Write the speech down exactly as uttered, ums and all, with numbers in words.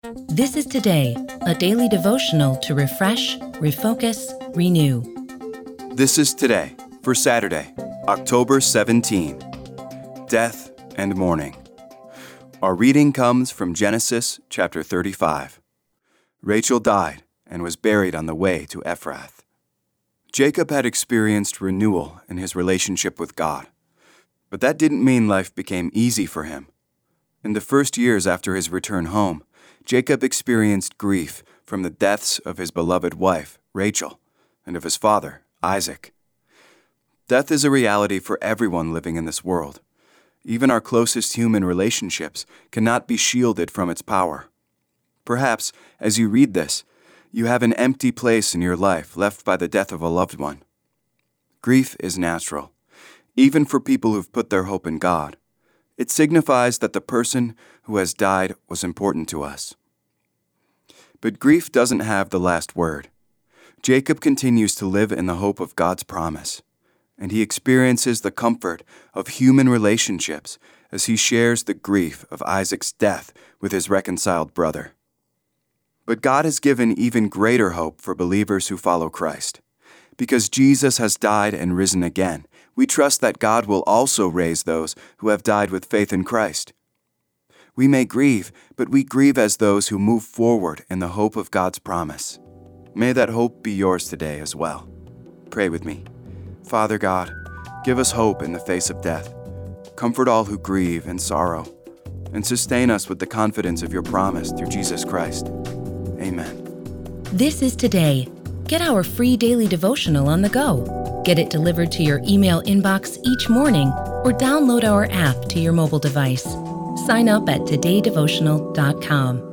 This is Today, a daily devotional to refresh, refocus, renew. This is Today for Saturday, October seventeenth. Death and Mourning. Our reading comes from Genesis chapter thirty-five. Rachel died and was buried on the way to Ephrath. Jacob had experienced renewal in his relationship with God, but that didn't mean life became easy for him. In the first years after his return home, Jacob experienced grief from the deaths of his beloved wife, Rachel, and of his father, Isaac. Death is a reality for everyone living in this world. Even our closest human relationships cannot be shielded from its power. Perhaps, as you read this, you have an empty place in your life left by the death of a loved one. Grief is natural, even for people who've put their hope in God. It signifies that the person who has died was important to us. But grief doesn't have the last word. Jacob continues to live in the hope of God's promise, and he experiences the comfort of human relationships as he shares the grief of Isaac's death with his reconciled brother. But God has given even greater hope for believers who follow Christ. Because Jesus has died and risen again, we trust that God will also raise those who have died with faith in Christ. We may grieve, but we grieve as those who move forward in the hope of God's promise. May that hope be yours today as well. Pray with me. Father God, give us hope in the face of death. Comfort all who grieve and sorrow, and sustain us with the confidence of your promise through Jesus Christ. Amen. This is Today. Get our free daily devotional on the go. Get it delivered to your email inbox each morning or download our app to your mobile device. Sign up at today devotional dot com.